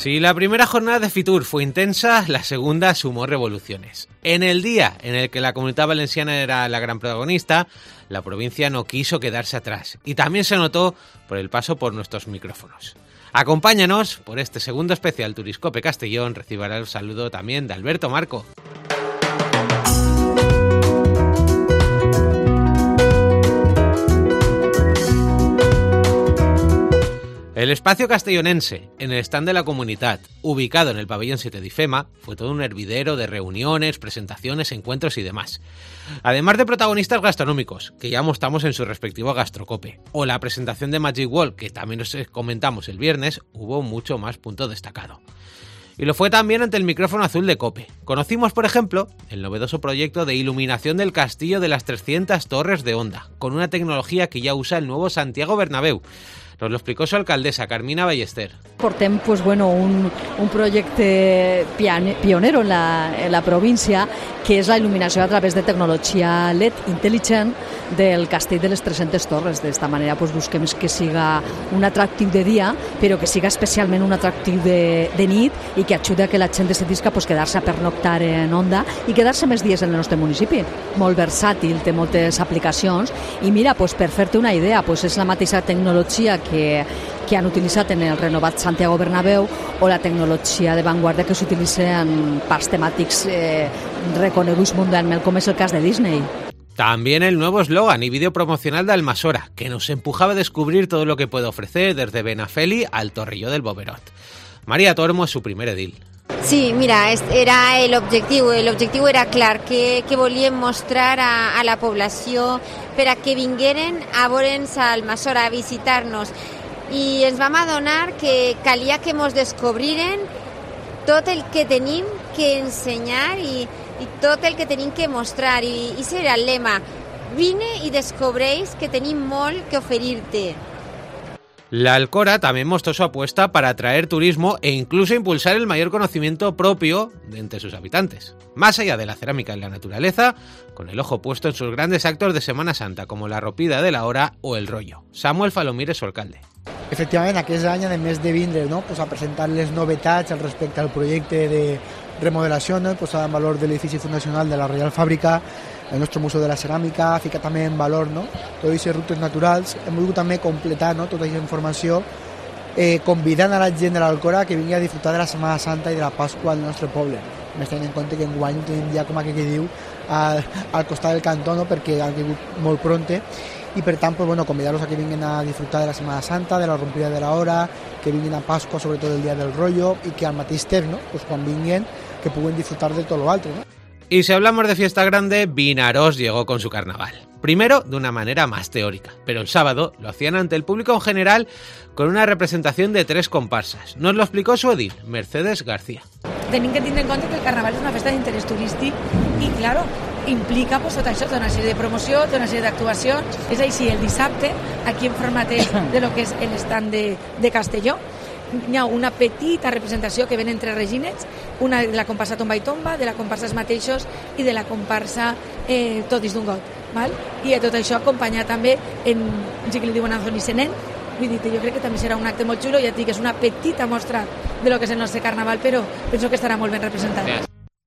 Si la primera jornada de Fitur fue intensa, la segunda sumó revoluciones. En el día en el que la Comunitat Valenciana era la gran protagonista, la provincia no quiso quedarse atrás y también se notó por el paso por nuestros micrófonos. Acompáñanos por este segundo especial Turiscope Castellón. Recibirá el saludo también de Alberto Marco. El espacio castellonense, en el stand de la Comunitat, ubicado en el pabellón 7 de IFEMA, fue todo un hervidero de reuniones, presentaciones, encuentros y demás. Además de protagonistas gastronómicos, que ya mostramos en su respectivo Gastrocope, o la presentación de Magic Wall, que también os comentamos el viernes, hubo mucho más punto destacado. Y lo fue también ante el micrófono azul de COPE. Conocimos, por ejemplo, el novedoso proyecto de iluminación del castillo de las 300 torres de Onda, con una tecnología que ya usa el nuevo Santiago Bernabéu. Nos lo explicó su alcaldesa, Carmina Ballester. Portem un projecte pionero en la província, que és la il·luminació a través de tecnologia LED intel·ligent del castell de les 300 torres. D'esta manera busquem que siga un atractiu de dia, però que siga especialment un atractiu de nit i que ajuda a que la gent decidisca quedar-se a pernoctar en Onda i quedar-se més dies en el nostre municipi. Molt versàtil, té moltes aplicacions i mira, per fer-te una idea, és la mateixa tecnologia que han utilitzat en el renovat Santiago Bernabéu o la tecnologia de vanguardia que s'utilitza en parcs temàtics reconeguts mundialment, com és el cas de Disney. También el nuevo eslogan y vídeo promocional de Almasora, que nos empujaba a descubrir todo lo que puede ofrecer desde Benafeli al Torrelló del Boverot. María Tormo es su primer edil. Sí, mira, era el objectiu era clar, que volíem mostrar a la població per a que vingueren a veure'ns a Almasora, a visitar-nos, i ens vam adonar que calia que mos descobriren tot el que tenim que ensenyar i tot el que tenim que mostrar, i ese era el lema: vine i descobreix que tenim molt que oferir-te. La Alcora también mostró su apuesta para atraer turismo e incluso impulsar el mayor conocimiento propio de entre sus habitantes. Más allá de la cerámica y la naturaleza, con el ojo puesto en sus grandes actos de Semana Santa, como la ropida de la hora o el rollo. Samuel Falomir és su alcalde. Efectivament, aquest any, a més de vindre a presentar les novetats respecte al projecte de remodelació, posar en valor de l'edifici fundacional de la Reial Fàbrica, el nostre Museu de la Ceràmica, ficar també en valor totes aquestes rutes naturals. Hem volgut també completar tota aquesta informació convidant a la gent de l'Alcora que vingui a disfrutar de la Setmana Santa i de la Pasqua al nostre poble. Més tenint en compte que enguany tenim ja, com aquell que diu, al costat del cantó, perquè ha caigut molt pronte, i per tant convidar-los a que vinguin a disfrutar de la Setmana Santa, de la rompida de la hora, que vinguin a Pasqua, sobretot el dia del rollo, i que al mateix temps, quan vinguin, que puguen disfrutar de tot l'altre. Y si hablamos de fiesta grande, Vinaròs llegó con su carnaval. Primero de una manera más teórica, pero el sábado lo hacían ante el público en general con una representación de 3 comparsas. Nos lo explicó su edil, Mercedes García. Tenim que tindre en compte que el carnaval és una festa d'interès turístic i, claro, implica tot això, tota una sèrie de promoció, tota una sèrie d'actuacions. És així, el dissabte, aquí en format de lo que és l'estand de Castelló, hi ha una petita representació que ven entre reginets, una de la comparsa Tomba i Tomba, de la comparsa Els Mateixos i de la comparsa Tot dins d'un got. Val? I a tot això acompanyat també en sí que li diuen Anthony Senén. Vull dir, jo crec que també serà un acte molt xulo, ja et dic, és una petita mostra de lo que és el nostre carnaval, però penso que estarà molt ben representat.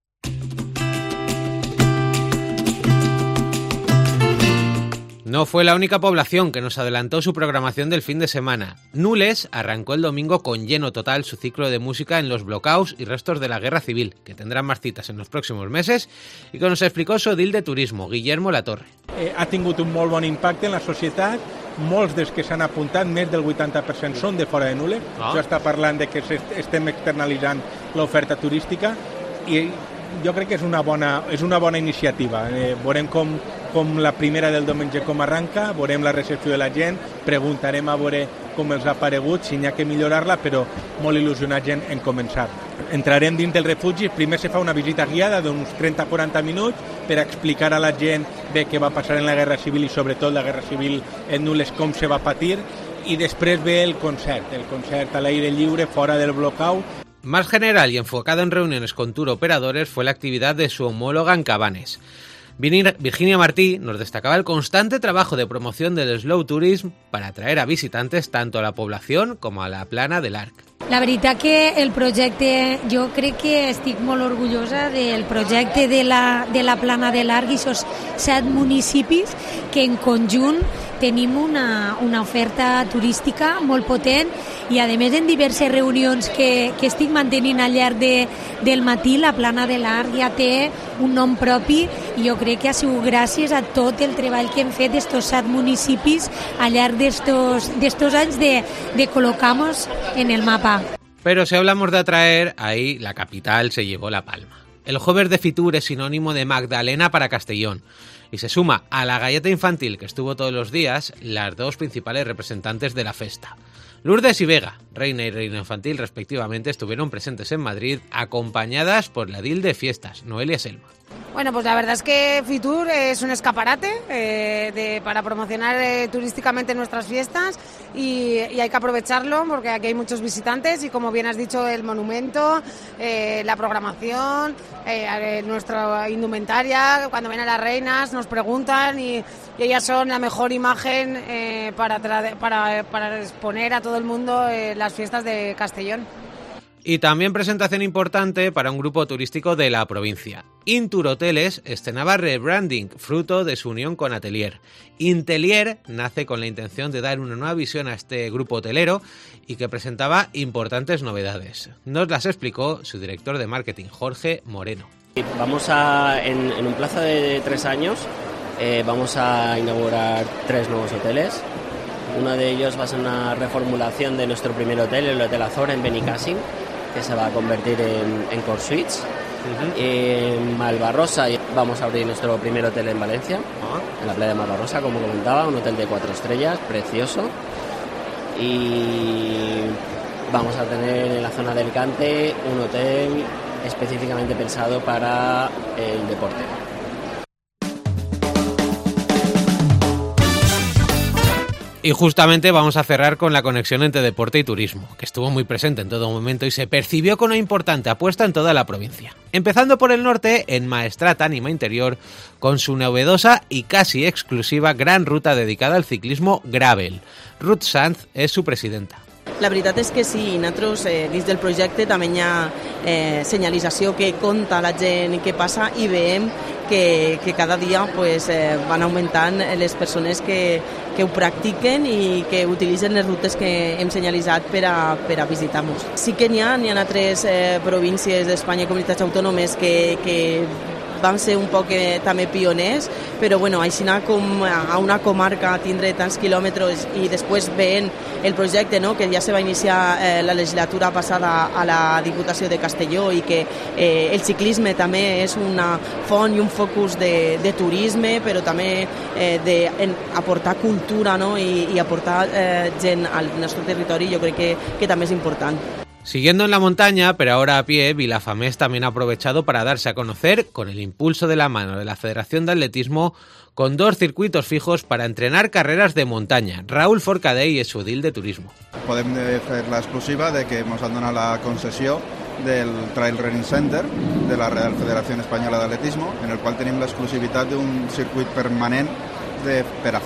No fue la única población que nos adelantó su programación del fin de semana. Nules arrancó el domingo con lleno total su ciclo de música en los blocaus y restos de la Guerra Civil, que tendrán más citas en los próximos meses, y que nos explicó su edil de turismo, Guillermo Latorre. Ha tingut un molt bon impacte en la societat. Molts dels que s'han apuntat, més del 80% són de fora de Nules. Això està parlant de que estem externalitzant l'oferta turística i jo crec que és una bona iniciativa. Veurem com la primera del diumenge com arranca, veurem la recepció de la gent, preguntarem a veure com els ha paregut, si n'hi ha que millorar-la, però molt il·lusionats en començar. Entrarem dins del refugi, primer se fa una visita guiada d'uns 30-40 minuts per explicar a la gent bé què va passar en la Guerra Civil i sobretot la Guerra Civil en Nules, com se va patir, i després ve el concert a l'aire lliure, fora del blocau. Más general y enfocado en reuniones con tour operadores fue la actividad de su homóloga en Cabanes. Virginia Martí nos destacaba el constante trabajo de promoción del slow tourism para atraer a visitantes tanto a la población como a la plana del Arc. La veritat que el projecte, jo crec que estic molt orgullosa del projecte de la Plana de l'Arc i aquests 7 municipis que en conjunt tenim una oferta turística molt potent i a més en diverses reunions que estic mantenint al llarg del matí, la Plana de l'Arc ja té un nom propi i jo crec que ha sigut gràcies a tot el treball que hem fet d'estos 7 municipis al llarg d'estos anys de col·locar-nos en el mapa. Pero si hablamos de atraer, ahí la capital se llevó la palma. El Hover de Fitur es sinónimo de Magdalena para Castellón y se suma a la galleta infantil que estuvo todos los días las 2 principales representantes de la festa. Lourdes y Vega, reina y reina infantil respectivamente, estuvieron presentes en Madrid acompañadas por la edil de fiestas, Noelia Selma. Bueno, pues la verdad es que Fitur es un escaparate para promocionar turísticamente nuestras fiestas y hay que aprovecharlo porque aquí hay muchos visitantes y, como bien has dicho, el monumento, la programación, nuestra indumentaria. Cuando ven a las reinas nos preguntan y ellas son la mejor imagen para exponer a todo el mundo las fiestas de Castellón. Y también presentación importante para un grupo turístico de la provincia. Intur Hoteles estrenaba rebranding, fruto de su unión con Atelier. Intelier nace con la intención de dar una nueva visión a este grupo hotelero y que presentaba importantes novedades. Nos las explicó su director de marketing, Jorge Moreno. Vamos en un plazo de 3 años, vamos a inaugurar 3 nuevos hoteles. Uno de ellos va a ser una reformulación de nuestro primer hotel, el Hotel Azor en Benicàssim, que se va a convertir en Core Suites. En Malvarrosa vamos a abrir nuestro primer hotel en Valencia, en la playa de Malvarrosa, como comentaba, un hotel de 4 estrellas, precioso. Y vamos a tener en la zona del Cante un hotel específicamente pensado para el deporte. Y justamente vamos a cerrar con la conexión entre deporte y turismo, que estuvo muy presente en todo momento y se percibió con una importante apuesta en toda la provincia. Empezando por el norte, en Maestrat Ànima Interior, con su novedosa y casi exclusiva gran ruta dedicada al ciclismo gravel. Ruth Sanz es su presidenta. La veritat és que sí, nosaltres dins del projecte també hi ha senyalització que compta la gent que passa i veiem que cada dia van augmentant les persones que ho practiquen i que utilitzen les rutes que hem senyalitzat per a visitar-nos. Sí que n'hi ha altres províncies d'Espanya i comunitats autònomes que vam ser un poc també pioners, però bueno, així com a una comarca tindre tants quilòmetres i després veient el projecte, no, que ja se va iniciar la legislatura passada a la Diputació de Castelló i que el ciclisme també és una font i un focus de turisme, però també d'aportar cultura, no, i aportar gent al nostre territori, jo crec que també és important. Siguiendo en la montaña, pero ahora a pie, Vilafamés también ha aprovechado para darse a conocer con el impulso de la mano de la Federación de Atletismo con 2 circuitos fijos para entrenar carreras de montaña. Raúl Forcadell és su edil de turismo. Podem fer l'exclusiva de que ens han donat la concessió del Trail Running Center de la Real Federación Española de Atletismo, en el qual tenim l'exclusivitat d'un circuit permanent de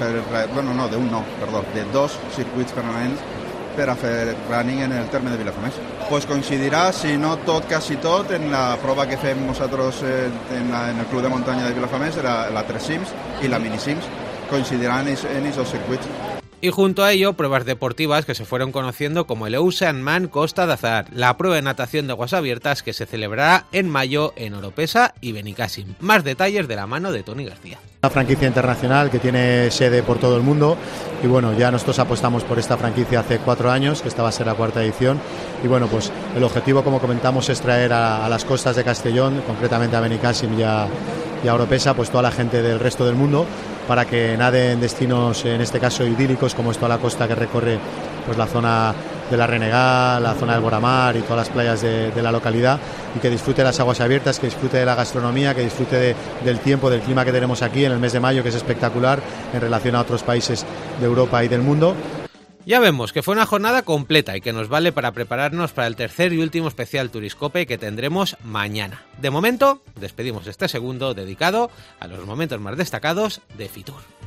2 circuits permanents per a fer running en el terme de Vilafamés. Pues coincidirà, si no tot, quasi tot, en la prova que fem nosaltres en el Club de Muntanya de Vilafamés, la 3 Sims i la Mini Sims, coincidiran en esos circuits. Y junto a ello, pruebas deportivas que se fueron conociendo como el Oceanman Costa d'Azahar, la prueba de natación de aguas abiertas que se celebrará en mayo en Oropesa y Benicàssim. Más detalles de la mano de Toni García. Una franquicia internacional que tiene sede por todo el mundo y bueno, ya nosotros apostamos por esta franquicia hace 4 años, que esta va a ser la 4ª edición y bueno, pues el objetivo, como comentamos, es traer a las costas de Castellón, concretamente a Benicàssim y a Oropesa, pues toda la gente del resto del mundo, para que nade en destinos, en este caso idílicos, como es toda la costa que recorre pues la zona de la Renegá, la zona del Boramar y todas las playas de la localidad, y que disfrute de las aguas abiertas, que disfrute de la gastronomía, que disfrute del tiempo, del clima que tenemos aquí en el mes de mayo, que es espectacular en relación a otros países de Europa y del mundo. Ya vemos que fue una jornada completa y que nos vale para prepararnos para el tercer y último especial Turiscope que tendremos mañana. De momento, despedimos este segundo dedicado a los momentos más destacados de Fitur.